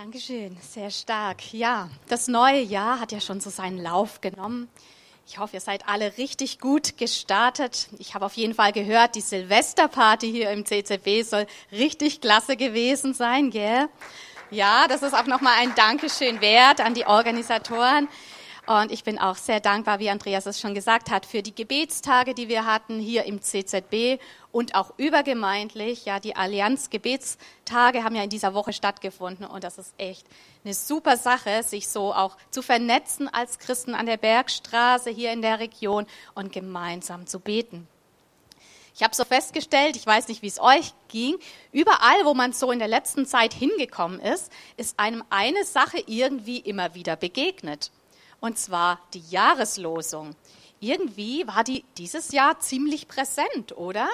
Dankeschön, sehr stark. Ja, das neue Jahr hat ja schon so seinen Lauf genommen. Ich hoffe, ihr seid alle richtig gut gestartet. Ich habe auf jeden Fall gehört, die Silvesterparty hier im CCB soll richtig klasse gewesen sein, gell? Ja, das ist auch nochmal ein Dankeschön wert an die Organisatoren. Und ich bin auch sehr dankbar, wie Andreas es schon gesagt hat, für die Gebetstage, die wir hatten hier im CZB und auch übergemeindlich. Ja, die Allianz-Gebetstage haben ja in dieser Woche stattgefunden und das ist echt eine super Sache, sich so auch zu vernetzen als Christen an der Bergstraße hier in der Region und gemeinsam zu beten. Ich habe so festgestellt, ich weiß nicht, wie es euch ging, überall, wo man so in der letzten Zeit hingekommen ist einem eine Sache irgendwie immer wieder begegnet. Und zwar die Jahreslosung. Irgendwie war die dieses Jahr ziemlich präsent, oder?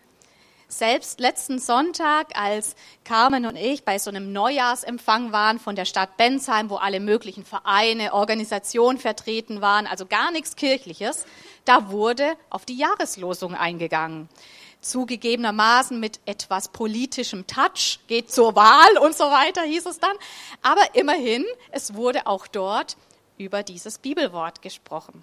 Selbst letzten Sonntag, als Carmen und ich bei so einem Neujahrsempfang waren von der Stadt Bensheim, wo alle möglichen Vereine, Organisationen vertreten waren, also gar nichts Kirchliches, da wurde auf die Jahreslosung eingegangen. Zugegebenermaßen mit etwas politischem Touch, geht zur Wahl und so weiter, hieß es dann. Aber immerhin, es wurde auch dort über dieses Bibelwort gesprochen.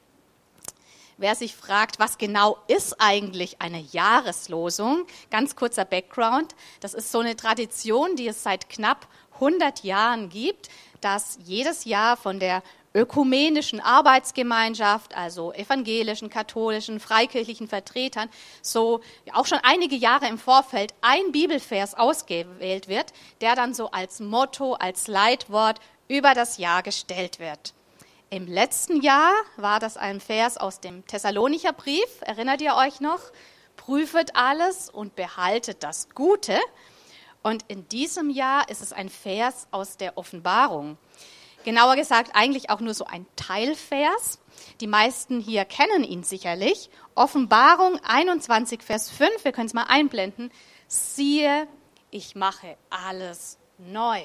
Wer sich fragt, was genau ist eigentlich eine Jahreslosung? Ganz kurzer Background. Das ist so eine Tradition, die es seit knapp 100 Jahren gibt, dass jedes Jahr von der ökumenischen Arbeitsgemeinschaft, also evangelischen, katholischen, freikirchlichen Vertretern, so auch schon einige Jahre im Vorfeld ein Bibelvers ausgewählt wird, der dann so als Motto, als Leitwort über das Jahr gestellt wird. Im letzten Jahr war das ein Vers aus dem Thessalonicher Brief, erinnert ihr euch noch? Prüfet alles und behaltet das Gute. Und in diesem Jahr ist es ein Vers aus der Offenbarung. Genauer gesagt eigentlich auch nur so ein Teilvers. Die meisten hier kennen ihn sicherlich. Offenbarung 21, Vers 5, wir können es mal einblenden. Siehe, ich mache alles neu.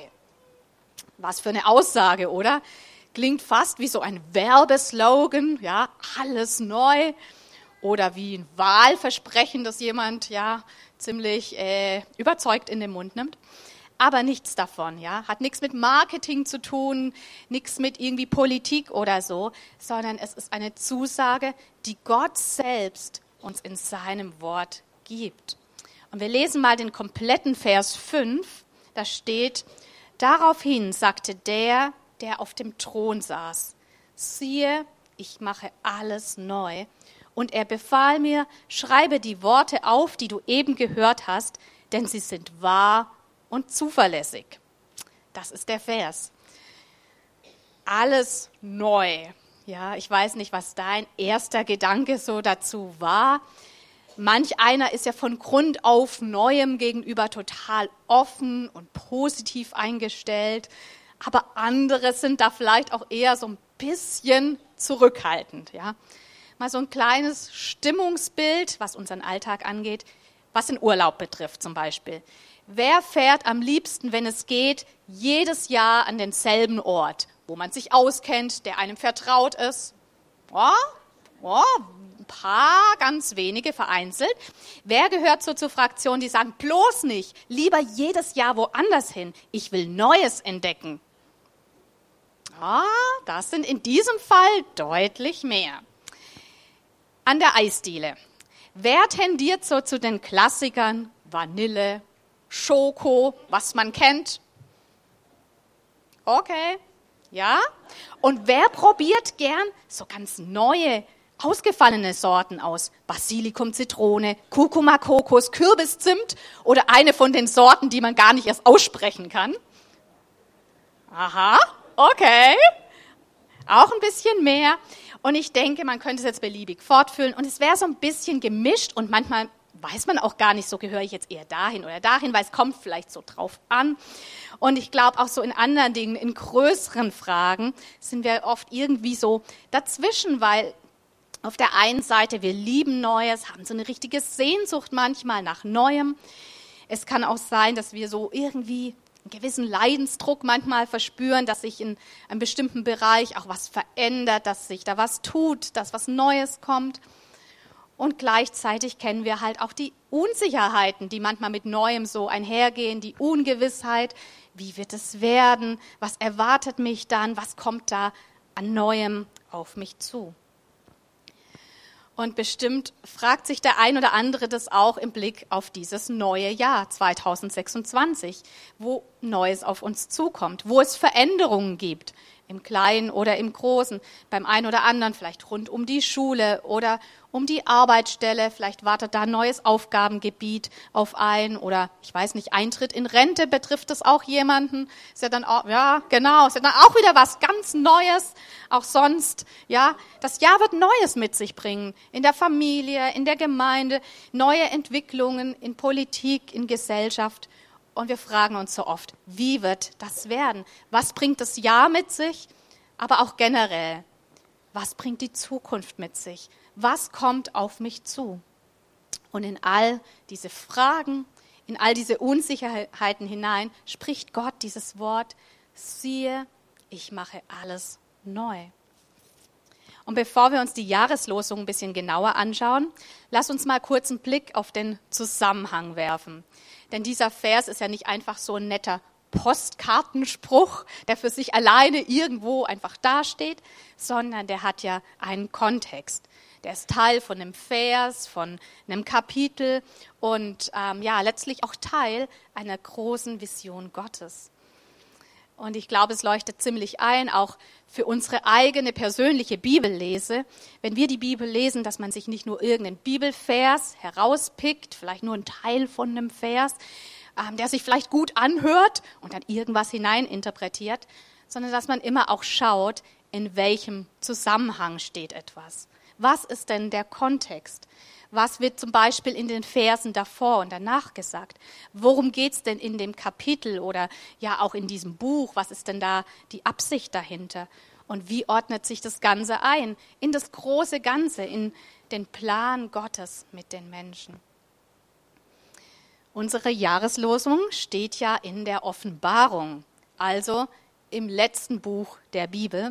Was für eine Aussage, oder? Klingt fast wie so ein Werbeslogan, ja, alles neu. Oder wie ein Wahlversprechen, das jemand ja ziemlich überzeugt in den Mund nimmt. Aber nichts davon, ja, hat nichts mit Marketing zu tun, nichts mit irgendwie Politik oder so, sondern es ist eine Zusage, die Gott selbst uns in seinem Wort gibt. Und wir lesen mal den kompletten Vers 5, da steht: Daraufhin sagte der auf dem Thron saß: Siehe, ich mache alles neu. Und er befahl mir, schreibe die Worte auf, die du eben gehört hast, denn sie sind wahr und zuverlässig. Das ist der Vers. Alles neu. Ja, ich weiß nicht, was dein erster Gedanke so dazu war. Manch einer ist ja von Grund auf Neuem gegenüber total offen und positiv eingestellt. Aber andere sind da vielleicht auch eher so ein bisschen zurückhaltend. Ja? Mal so ein kleines Stimmungsbild, was unseren Alltag angeht, was den Urlaub betrifft zum Beispiel. Wer fährt am liebsten, wenn es geht, jedes Jahr an denselben Ort, wo man sich auskennt, der einem vertraut ist? Ein paar, ganz wenige, vereinzelt. Wer gehört so zur Fraktion, die sagen, bloß nicht, lieber jedes Jahr woanders hin, ich will Neues entdecken? Das sind in diesem Fall deutlich mehr. An der Eisdiele. Wer tendiert so zu den Klassikern Vanille, Schoko, was man kennt? Okay, ja. Und wer probiert gern so ganz neue, ausgefallene Sorten aus? Basilikum, Zitrone, Kurkuma, Kokos, Kürbis, Zimt oder eine von den Sorten, die man gar nicht erst aussprechen kann? Aha. Okay, auch ein bisschen mehr. Und ich denke, man könnte es jetzt beliebig fortführen. Und es wäre so ein bisschen gemischt und manchmal weiß man auch gar nicht, so gehöre ich jetzt eher dahin oder dahin, weil es kommt vielleicht so drauf an. Und ich glaube auch so in anderen Dingen, in größeren Fragen sind wir oft irgendwie so dazwischen, weil auf der einen Seite wir lieben Neues, haben so eine richtige Sehnsucht manchmal nach Neuem. Es kann auch sein, dass wir so irgendwie einen gewissen Leidensdruck manchmal verspüren, dass sich in einem bestimmten Bereich auch was verändert, dass sich da was tut, dass was Neues kommt. Und gleichzeitig kennen wir halt auch die Unsicherheiten, die manchmal mit Neuem so einhergehen, die Ungewissheit. Wie wird es werden? Was erwartet mich dann? Was kommt da an Neuem auf mich zu? Und bestimmt fragt sich der ein oder andere das auch im Blick auf dieses neue Jahr 2026, wo Neues auf uns zukommt, wo es Veränderungen gibt, im Kleinen oder im Großen, beim einen oder anderen vielleicht rund um die Schule oder um die Arbeitsstelle, vielleicht wartet da ein neues Aufgabengebiet auf ein oder ich weiß nicht, Eintritt in Rente betrifft es auch jemanden, ist ja dann auch, ja genau, ist ja dann auch wieder was ganz Neues, auch sonst, ja, das Jahr wird Neues mit sich bringen, in der Familie, in der Gemeinde, neue Entwicklungen in Politik, in Gesellschaft. Und wir fragen uns so oft, wie wird das werden? Was bringt das Jahr mit sich? Aber auch generell, was bringt die Zukunft mit sich? Was kommt auf mich zu? Und in all diese Fragen, in all diese Unsicherheiten hinein, spricht Gott dieses Wort, siehe, ich mache alles neu. Und bevor wir uns die Jahreslosung ein bisschen genauer anschauen, lass uns mal kurz einen Blick auf den Zusammenhang werfen. Denn dieser Vers ist ja nicht einfach so ein netter Postkartenspruch, der für sich alleine irgendwo einfach dasteht, sondern der hat ja einen Kontext. Der ist Teil von einem Vers, von einem Kapitel und letztlich auch Teil einer großen Vision Gottes. Und ich glaube, es leuchtet ziemlich ein, auch für unsere eigene persönliche Bibellese, wenn wir die Bibel lesen, dass man sich nicht nur irgendeinen Bibelvers herauspickt, vielleicht nur einen Teil von einem Vers, der sich vielleicht gut anhört und dann irgendwas hineininterpretiert, sondern dass man immer auch schaut, in welchem Zusammenhang steht etwas. Was ist denn der Kontext? Was wird zum Beispiel in den Versen davor und danach gesagt? Worum geht es denn in dem Kapitel oder ja auch in diesem Buch? Was ist denn da die Absicht dahinter? Und wie ordnet sich das Ganze ein? In das große Ganze, in den Plan Gottes mit den Menschen. Unsere Jahreslosung steht ja in der Offenbarung, also im letzten Buch der Bibel.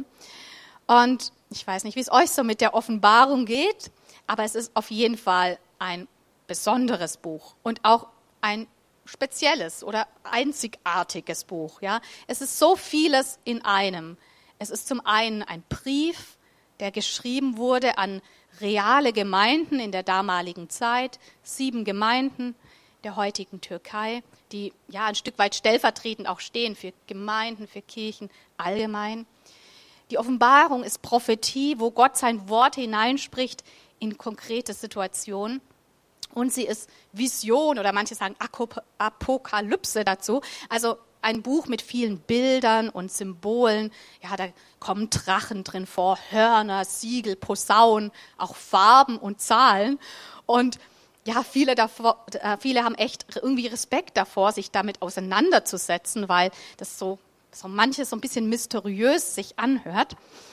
Und ich weiß nicht, wie es euch so mit der Offenbarung geht, aber es ist auf jeden Fall ein besonderes Buch und auch ein spezielles oder einzigartiges Buch. Ja? Es ist so vieles in einem. Es ist zum einen ein Brief, der geschrieben wurde an reale Gemeinden in der damaligen Zeit, 7 Gemeinden der heutigen Türkei, die ja ein Stück weit stellvertretend auch stehen für Gemeinden, für Kirchen allgemein. Die Offenbarung ist Prophetie, wo Gott sein Wort hineinspricht in konkrete Situationen. Und sie ist Vision oder manche sagen Apokalypse dazu. Also ein Buch mit vielen Bildern und Symbolen. Ja, da kommen Drachen drin vor, Hörner, Siegel, Posaunen, auch Farben und Zahlen. Und ja, viele haben echt irgendwie Respekt davor, sich damit auseinanderzusetzen, weil das so manches so ein bisschen mysteriös sich anhört.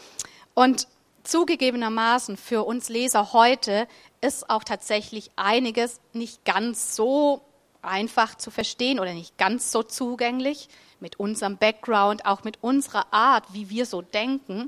Und zugegebenermaßen für uns Leser heute ist auch tatsächlich einiges nicht ganz so einfach zu verstehen oder nicht ganz so zugänglich mit unserem Background, auch mit unserer Art, wie wir so denken.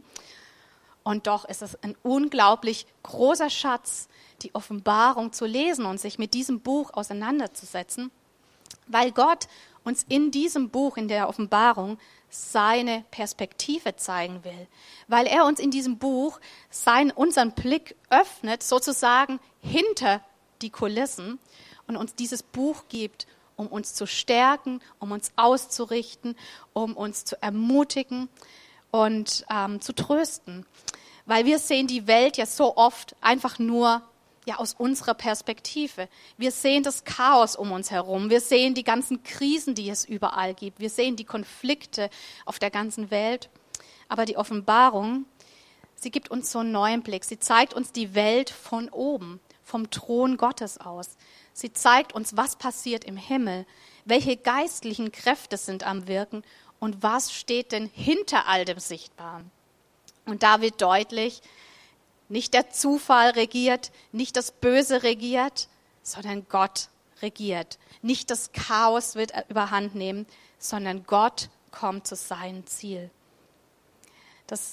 Und doch ist es ein unglaublich großer Schatz, die Offenbarung zu lesen und sich mit diesem Buch auseinanderzusetzen, weil Gott uns in diesem Buch, in der Offenbarung, seine Perspektive zeigen will, weil er uns in diesem Buch unseren Blick öffnet, sozusagen hinter die Kulissen und uns dieses Buch gibt, um uns zu stärken, um uns auszurichten, um uns zu ermutigen und zu trösten. Weil wir sehen die Welt ja so oft einfach nur aus unserer Perspektive. Wir sehen das Chaos um uns herum. Wir sehen die ganzen Krisen, die es überall gibt. Wir sehen die Konflikte auf der ganzen Welt. Aber die Offenbarung, sie gibt uns so einen neuen Blick. Sie zeigt uns die Welt von oben, vom Thron Gottes aus. Sie zeigt uns, was passiert im Himmel, welche geistlichen Kräfte sind am Wirken und was steht denn hinter all dem Sichtbaren. Und da wird deutlich, nicht der Zufall regiert, nicht das Böse regiert, sondern Gott regiert. Nicht das Chaos wird überhand nehmen, sondern Gott kommt zu seinem Ziel. Das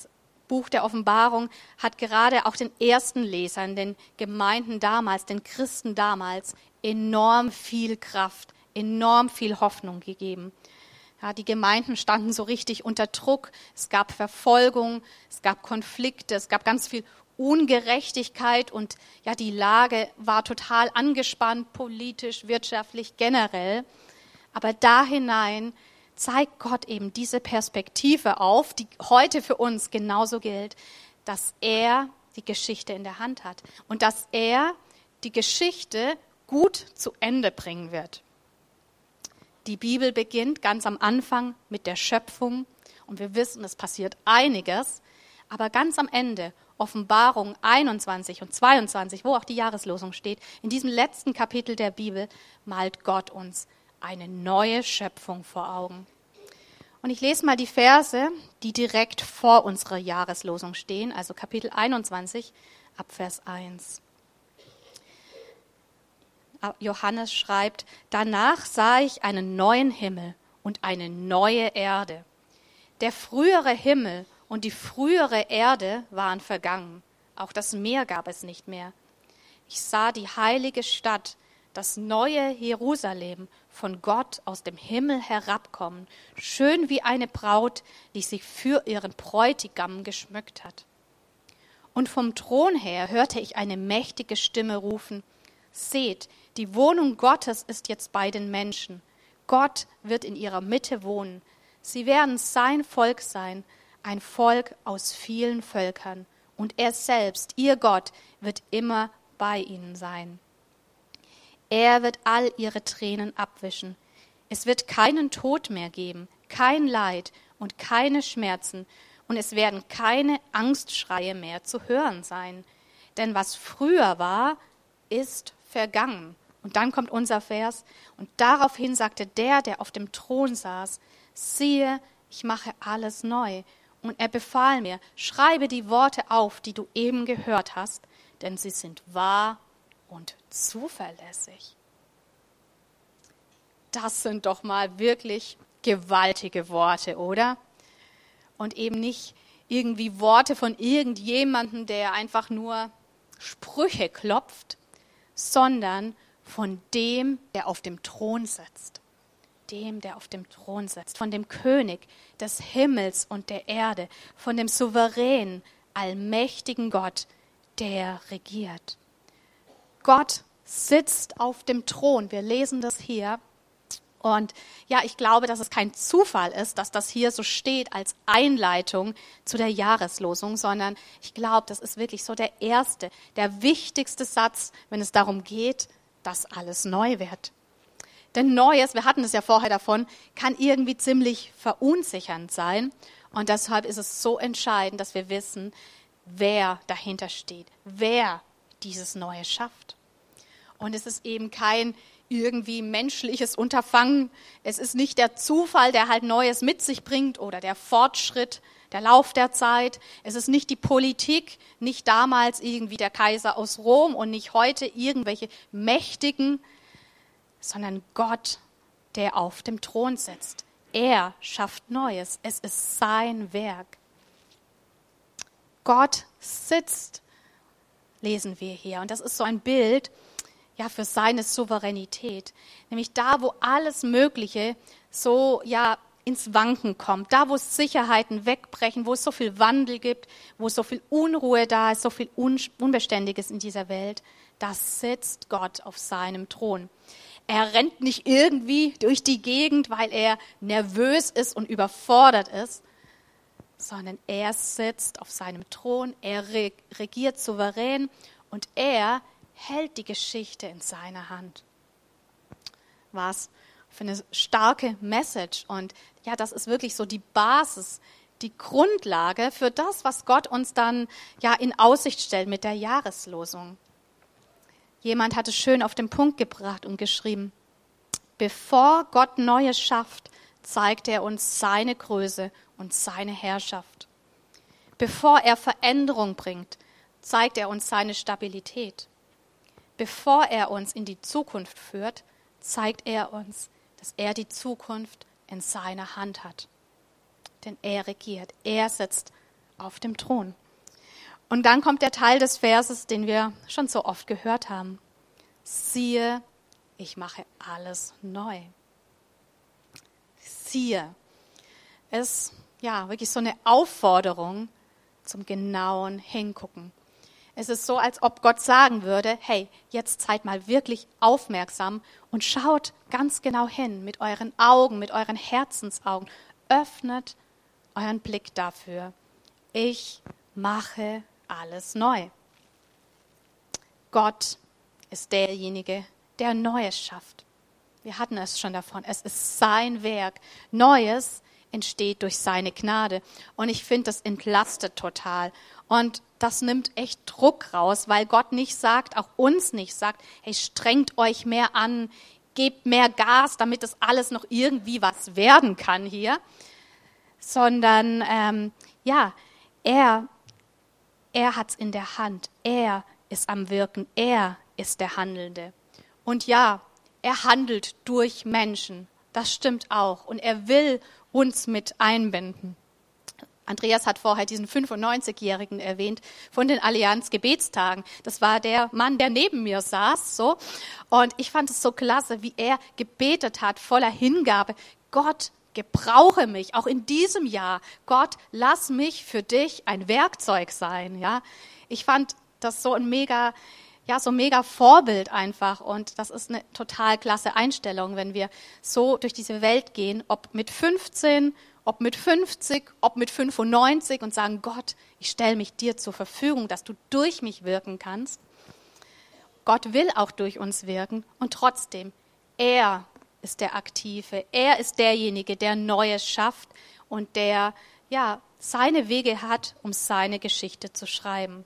Buch der Offenbarung hat gerade auch den ersten Lesern, den Gemeinden damals, den Christen damals, enorm viel Kraft, enorm viel Hoffnung gegeben. Ja, die Gemeinden standen so richtig unter Druck. Es gab Verfolgung, es gab Konflikte, es gab ganz viel Ungerechtigkeit und ja, die Lage war total angespannt, politisch, wirtschaftlich, generell. Aber da hinein zeigt Gott eben diese Perspektive auf, die heute für uns genauso gilt, dass er die Geschichte in der Hand hat und dass er die Geschichte gut zu Ende bringen wird. Die Bibel beginnt ganz am Anfang mit der Schöpfung und wir wissen, es passiert einiges, aber ganz am Ende, Offenbarung 21 und 22, wo auch die Jahreslosung steht, in diesem letzten Kapitel der Bibel malt Gott uns eine neue Schöpfung vor Augen. Und ich lese mal die Verse, die direkt vor unserer Jahreslosung stehen, also Kapitel 21 ab Vers 1. Johannes schreibt, danach sah ich einen neuen Himmel und eine neue Erde. Der frühere Himmel und die frühere Erde waren vergangen. Auch das Meer gab es nicht mehr. Ich sah die heilige Stadt, das neue Jerusalem, von Gott aus dem Himmel herabkommen, schön wie eine Braut, die sich für ihren Bräutigam geschmückt hat. Und vom Thron her hörte ich eine mächtige Stimme rufen, seht, die Wohnung Gottes ist jetzt bei den Menschen. Gott wird in ihrer Mitte wohnen. Sie werden sein Volk sein, ein Volk aus vielen Völkern. Und er selbst, ihr Gott, wird immer bei ihnen sein. Er wird all ihre Tränen abwischen. Es wird keinen Tod mehr geben, kein Leid und keine Schmerzen. Und es werden keine Angstschreie mehr zu hören sein. Denn was früher war, ist vergangen. Und dann kommt unser Vers. Und daraufhin sagte der auf dem Thron saß, siehe, ich mache alles neu. Und er befahl mir, schreibe die Worte auf, die du eben gehört hast, denn sie sind wahr und zuverlässig. Das sind doch mal wirklich gewaltige Worte, oder? Und eben nicht irgendwie Worte von irgendjemandem, der einfach nur Sprüche klopft, sondern von dem, der auf dem Thron sitzt. Dem, der auf dem Thron sitzt. Von dem König des Himmels und der Erde. Von dem souveränen, allmächtigen Gott, der regiert. Gott sitzt auf dem Thron. Wir lesen das hier. Und ja, ich glaube, dass es kein Zufall ist, dass das hier so steht als Einleitung zu der Jahreslosung, sondern ich glaube, das ist wirklich so der erste, der wichtigste Satz, wenn es darum geht, dass alles neu wird. Denn Neues, wir hatten es ja vorher davon, kann irgendwie ziemlich verunsichernd sein. Und deshalb ist es so entscheidend, dass wir wissen, wer dahinter steht, wer dieses Neue schafft. Und es ist eben kein irgendwie menschliches Unterfangen. Es ist nicht der Zufall, der halt Neues mit sich bringt oder der Fortschritt, der Lauf der Zeit. Es ist nicht die Politik, nicht damals irgendwie der Kaiser aus Rom und nicht heute irgendwelche Mächtigen, sondern Gott, der auf dem Thron sitzt. Er schafft Neues. Es ist sein Werk. Gott sitzt, lesen wir hier. Und das ist so ein Bild, ja, für seine Souveränität. Nämlich da, wo alles Mögliche so, ja, ins Wanken kommt. Da, wo Sicherheiten wegbrechen, wo es so viel Wandel gibt, wo so viel Unruhe da ist, so viel Unbeständiges in dieser Welt. Da sitzt Gott auf seinem Thron. Er rennt nicht irgendwie durch die Gegend, weil er nervös ist und überfordert ist, sondern er sitzt auf seinem Thron, er regiert souverän und er hält die Geschichte in seiner Hand. Was für eine starke Message. Und ja, das ist wirklich so die Basis, die Grundlage für das, was Gott uns dann ja in Aussicht stellt mit der Jahreslosung. Jemand hat es schön auf den Punkt gebracht und geschrieben, bevor Gott Neues schafft, zeigt er uns seine Größe und seine Herrschaft. Bevor er Veränderung bringt, zeigt er uns seine Stabilität. Bevor er uns in die Zukunft führt, zeigt er uns, dass er die Zukunft in seiner Hand hat. Denn er regiert, er sitzt auf dem Thron. Und dann kommt der Teil des Verses, den wir schon so oft gehört haben. Siehe, ich mache alles neu. Siehe, ist ja wirklich so eine Aufforderung zum genauen Hingucken. Es ist so, als ob Gott sagen würde, hey, jetzt seid mal wirklich aufmerksam und schaut ganz genau hin mit euren Augen, mit euren Herzensaugen. Öffnet euren Blick dafür. Ich mache alles neu. Gott ist derjenige, der Neues schafft. Wir hatten es schon davon. Es ist sein Werk. Neues entsteht durch seine Gnade. Und ich finde, das entlastet total. Und das nimmt echt Druck raus, weil Gott nicht sagt, auch uns nicht sagt, hey, strengt euch mehr an, gebt mehr Gas, damit das alles noch irgendwie was werden kann hier. Sondern, er hat es in der Hand. Er ist am Wirken. Er ist der Handelnde. Und ja, er handelt durch Menschen. Das stimmt auch. Und er will uns mit einbinden. Andreas hat vorher diesen 95-Jährigen erwähnt von den Allianz-Gebetstagen. Das war der Mann, der neben mir saß. So. Und ich fand es so klasse, wie er gebetet hat, voller Hingabe. Gott, gebrauche mich, auch in diesem Jahr. Gott, lass mich für dich ein Werkzeug sein. Ja. Ich fand das so ein mega Vorbild einfach. Und das ist eine total klasse Einstellung, wenn wir so durch diese Welt gehen, ob mit 15, ob mit 50, ob mit 95 und sagen, Gott, ich stelle mich dir zur Verfügung, dass du durch mich wirken kannst. Gott will auch durch uns wirken und trotzdem, er ist der Aktive, er ist derjenige, der Neues schafft und der seine Wege hat, um seine Geschichte zu schreiben.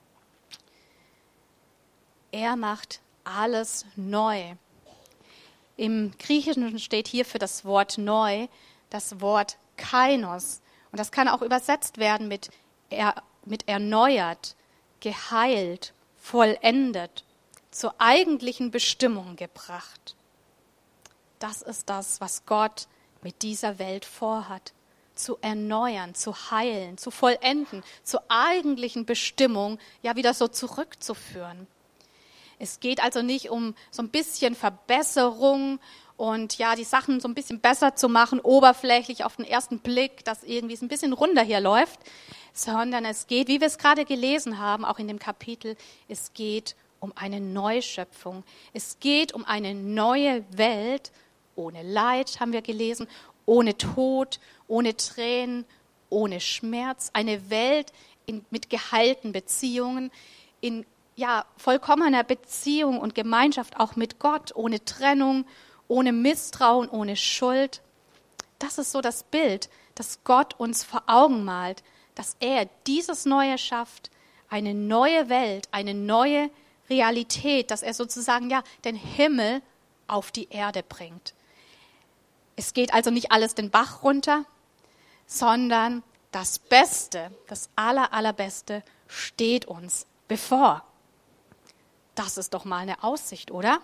Er macht alles neu. Im Griechischen steht hier für das Wort neu das Wort Kainos. Und das kann auch übersetzt werden mit erneuert, geheilt, vollendet, zur eigentlichen Bestimmung gebracht. Das ist das, was Gott mit dieser Welt vorhat. Zu erneuern, zu heilen, zu vollenden, zur eigentlichen Bestimmung, wieder so zurückzuführen. Es geht also nicht um so ein bisschen Verbesserung und die Sachen so ein bisschen besser zu machen, oberflächlich auf den ersten Blick, dass irgendwie es ein bisschen runter hier läuft, sondern es geht, wie wir es gerade gelesen haben, auch in dem Kapitel, es geht um eine Neuschöpfung. Es geht um eine neue Welt, ohne Leid, haben wir gelesen, ohne Tod, ohne Tränen, ohne Schmerz. Eine Welt mit geheilten Beziehungen, in vollkommener Beziehung und Gemeinschaft auch mit Gott, ohne Trennung, ohne Misstrauen, ohne Schuld. Das ist so das Bild, das Gott uns vor Augen malt, dass er dieses Neue schafft, eine neue Welt, eine neue Realität, dass er sozusagen den Himmel auf die Erde bringt. Es geht also nicht alles den Bach runter, sondern das Beste, das Allerbeste steht uns bevor. Das ist doch mal eine Aussicht, oder?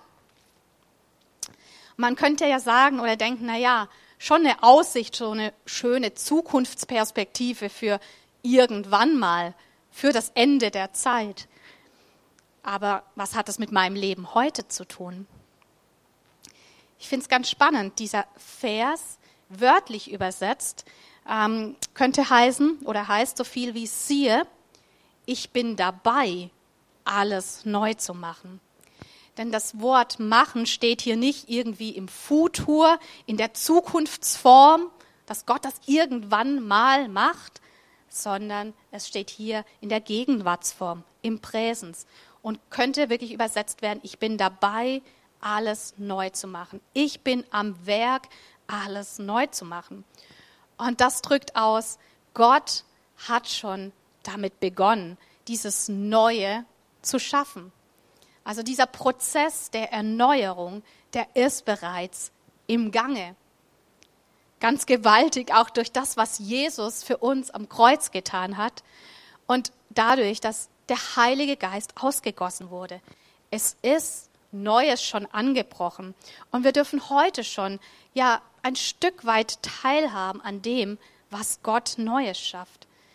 Man könnte ja sagen oder denken, schon eine Aussicht, schon eine schöne Zukunftsperspektive für irgendwann mal, für das Ende der Zeit. Aber was hat es mit meinem Leben heute zu tun? Ich finde es ganz spannend, dieser Vers, wörtlich übersetzt, könnte heißen oder heißt so viel wie siehe, ich bin dabei, alles neu zu machen. Denn das Wort machen steht hier nicht irgendwie im Futur, in der Zukunftsform, dass Gott das irgendwann mal macht, sondern es steht hier in der Gegenwartsform, im Präsens und könnte wirklich übersetzt werden, ich bin dabei, alles neu zu machen. Ich bin am Werk, alles neu zu machen. Und das drückt aus, Gott hat schon damit begonnen, dieses Neue zu schaffen. Also dieser Prozess der Erneuerung, der ist bereits im Gange. Ganz gewaltig auch durch das, was Jesus für uns am Kreuz getan hat und dadurch, dass der Heilige Geist ausgegossen wurde. Es ist Neues schon angebrochen und wir dürfen heute schon ein Stück weit teilhaben an dem, was Gott Neues schafft.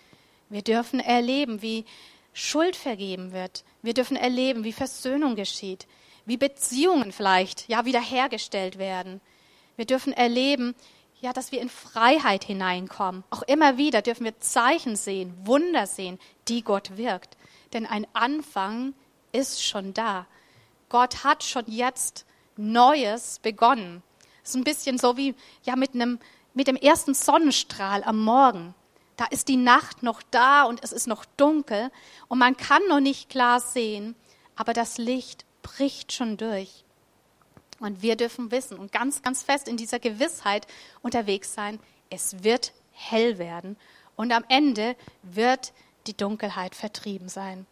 Wir dürfen erleben, wie Schuld vergeben wird. Wir dürfen erleben, wie Versöhnung geschieht, wie Beziehungen vielleicht wiederhergestellt werden. Wir dürfen erleben, dass wir in Freiheit hineinkommen. Auch immer wieder dürfen wir Zeichen sehen, Wunder sehen, die Gott wirkt. Denn ein Anfang ist schon da. Gott hat schon jetzt Neues begonnen. Es ist ein bisschen so wie mit dem ersten Sonnenstrahl am Morgen. Da ist die Nacht noch da und es ist noch dunkel und man kann noch nicht klar sehen, aber das Licht bricht schon durch. Und wir dürfen wissen und ganz, ganz fest in dieser Gewissheit unterwegs sein, es wird hell werden und am Ende wird die Dunkelheit vertrieben sein.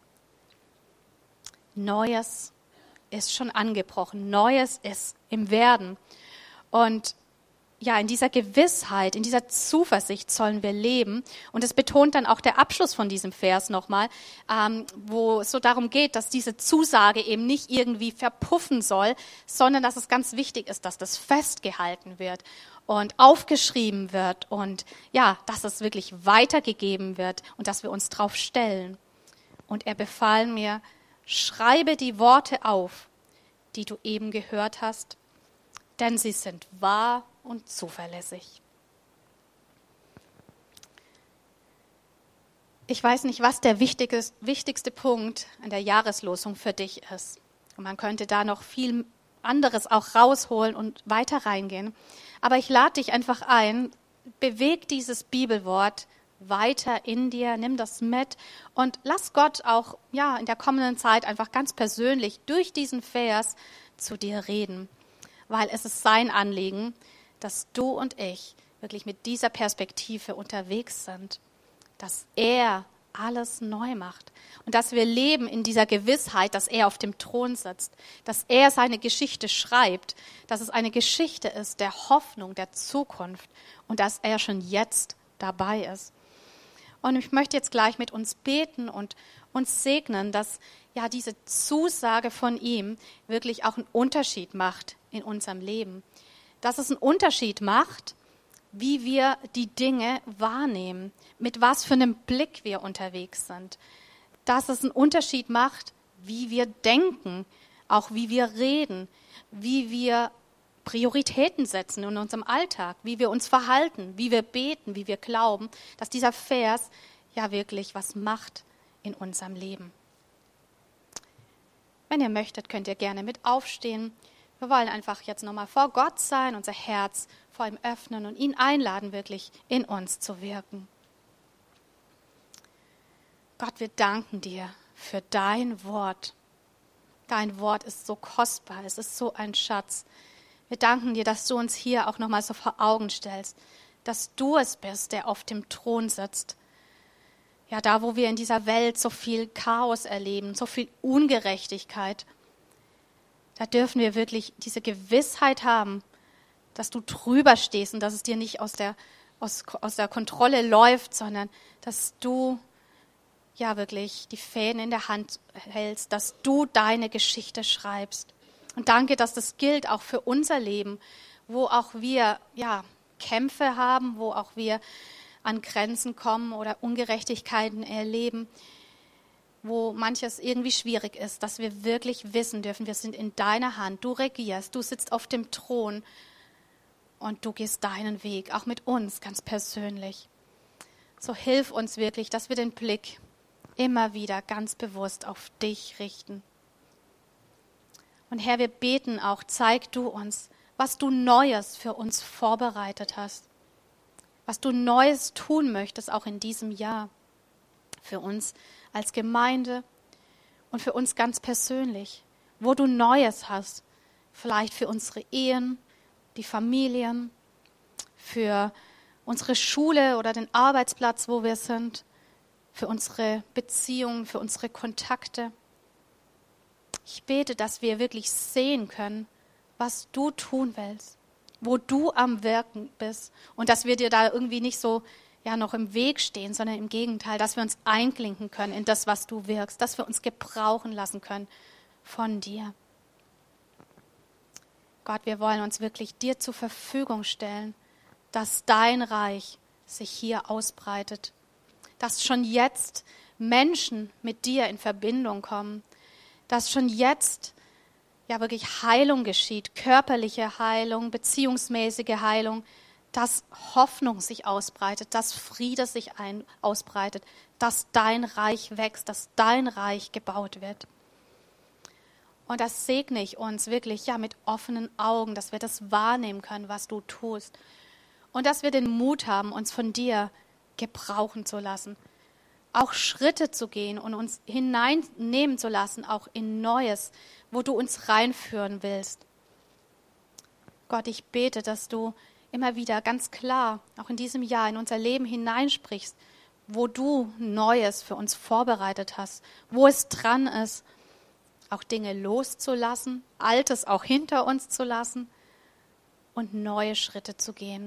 Neues ist schon angebrochen, Neues ist im Werden. Und in dieser Gewissheit, in dieser Zuversicht sollen wir leben. Und es betont dann auch der Abschluss von diesem Vers nochmal, wo es so darum geht, dass diese Zusage eben nicht irgendwie verpuffen soll, sondern dass es ganz wichtig ist, dass das festgehalten wird und aufgeschrieben wird und dass es wirklich weitergegeben wird und dass wir uns drauf stellen. Und er befahl mir, schreibe die Worte auf, die du eben gehört hast, denn sie sind wahr und zuverlässig. Ich weiß nicht, was der wichtigste Punkt an der Jahreslosung für dich ist. Und man könnte da noch viel anderes auch rausholen und weiter reingehen. Aber ich lade dich einfach ein, beweg dieses Bibelwort weiter in dir, nimm das mit und lass Gott auch in der kommenden Zeit einfach ganz persönlich durch diesen Vers zu dir reden. Weil es ist sein Anliegen, dass du und ich wirklich mit dieser Perspektive unterwegs sind, dass er alles neu macht und dass wir leben in dieser Gewissheit, dass er auf dem Thron sitzt, dass er seine Geschichte schreibt, dass es eine Geschichte ist der Hoffnung, der Zukunft und dass er schon jetzt dabei ist. Und ich möchte jetzt gleich mit uns beten und uns segnen, dass diese Zusage von ihm wirklich auch einen Unterschied macht in unserem Leben. Dass es einen Unterschied macht, wie wir die Dinge wahrnehmen, mit was für einem Blick wir unterwegs sind. Dass es einen Unterschied macht, wie wir denken, auch wie wir reden, wie wir Prioritäten setzen in unserem Alltag, wie wir uns verhalten, wie wir beten, wie wir glauben, dass dieser Vers wirklich was macht in unserem Leben. Wenn ihr möchtet, könnt ihr gerne mit aufstehen. Wir wollen einfach jetzt nochmal vor Gott sein, unser Herz vor ihm öffnen und ihn einladen, wirklich in uns zu wirken. Gott, wir danken dir für dein Wort. Dein Wort ist so kostbar, es ist so ein Schatz. Wir danken dir, dass du uns hier auch nochmal so vor Augen stellst, dass du es bist, der auf dem Thron sitzt. Da, wo wir in dieser Welt so viel Chaos erleben, so viel Ungerechtigkeit, da dürfen wir wirklich diese Gewissheit haben, dass du drüber stehst und dass es dir nicht aus der Kontrolle läuft, sondern dass du wirklich die Fäden in der Hand hältst, dass du deine Geschichte schreibst. Und danke, dass das gilt auch für unser Leben, wo auch wir Kämpfe haben, wo auch wir an Grenzen kommen oder Ungerechtigkeiten erleben, wo manches irgendwie schwierig ist, dass wir wirklich wissen dürfen, wir sind in deiner Hand, du regierst, du sitzt auf dem Thron und du gehst deinen Weg, auch mit uns ganz persönlich. So hilf uns wirklich, dass wir den Blick immer wieder ganz bewusst auf dich richten. Und Herr, wir beten auch, zeig du uns, was du Neues für uns vorbereitet hast, was du Neues tun möchtest, auch in diesem Jahr, für uns als Gemeinde und für uns ganz persönlich, wo du Neues hast, vielleicht für unsere Ehen, die Familien, für unsere Schule oder den Arbeitsplatz, wo wir sind, für unsere Beziehungen, für unsere Kontakte. Ich bete, dass wir wirklich sehen können, was du tun willst, wo du am Wirken bist und dass wir dir da irgendwie nicht so noch im Weg stehen, sondern im Gegenteil, dass wir uns einklinken können in das, was du wirkst, dass wir uns gebrauchen lassen können von dir. Gott, wir wollen uns wirklich dir zur Verfügung stellen, dass dein Reich sich hier ausbreitet, dass schon jetzt Menschen mit dir in Verbindung kommen, dass schon jetzt ja wirklich Heilung geschieht, körperliche Heilung, beziehungsmäßige Heilung, dass Hoffnung sich ausbreitet, dass Friede sich ausbreitet, dass dein Reich wächst, dass dein Reich gebaut wird. Und das segne ich uns wirklich ja mit offenen Augen, dass wir das wahrnehmen können, was du tust. Und dass wir den Mut haben, uns von dir gebrauchen zu lassen. Auch Schritte zu gehen und uns hineinnehmen zu lassen, auch in Neues, wo du uns reinführen willst. Gott, ich bete, dass du immer wieder ganz klar, auch in diesem Jahr, in unser Leben hineinsprichst, wo du Neues für uns vorbereitet hast, wo es dran ist, auch Dinge loszulassen, Altes auch hinter uns zu lassen und neue Schritte zu gehen.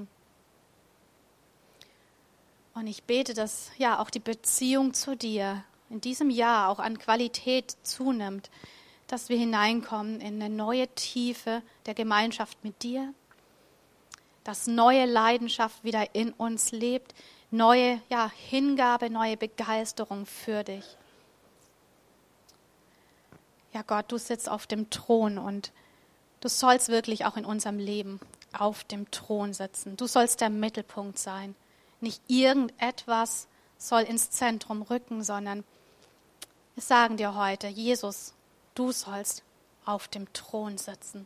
Und ich bete, dass ja auch die Beziehung zu dir in diesem Jahr auch an Qualität zunimmt, dass wir hineinkommen in eine neue Tiefe der Gemeinschaft mit dir, dass neue Leidenschaft wieder in uns lebt, neue Hingabe, neue Begeisterung für dich. Ja Gott, du sitzt auf dem Thron und du sollst wirklich auch in unserem Leben auf dem Thron sitzen. Du sollst der Mittelpunkt sein. Nicht irgendetwas soll ins Zentrum rücken, sondern wir sagen dir heute, Jesus, du sollst auf dem Thron sitzen.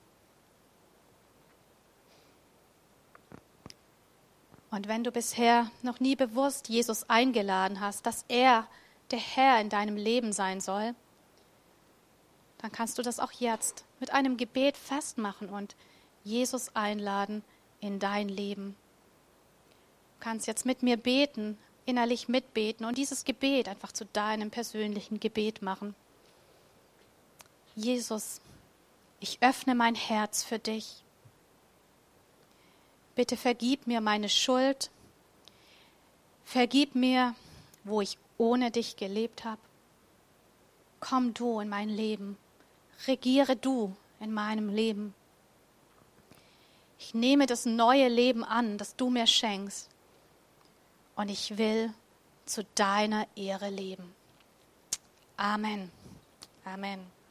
Und wenn du bisher noch nie bewusst Jesus eingeladen hast, dass er der Herr in deinem Leben sein soll, dann kannst du das auch jetzt mit einem Gebet festmachen und Jesus einladen in dein Leben. Du kannst jetzt mit mir beten, innerlich mitbeten und dieses Gebet einfach zu deinem persönlichen Gebet machen. Jesus, ich öffne mein Herz für dich. Bitte vergib mir meine Schuld. Vergib mir, wo ich ohne dich gelebt habe. Komm du in mein Leben. Regiere du in meinem Leben. Ich nehme das neue Leben an, das du mir schenkst. Und ich will zu deiner Ehre leben. Amen. Amen.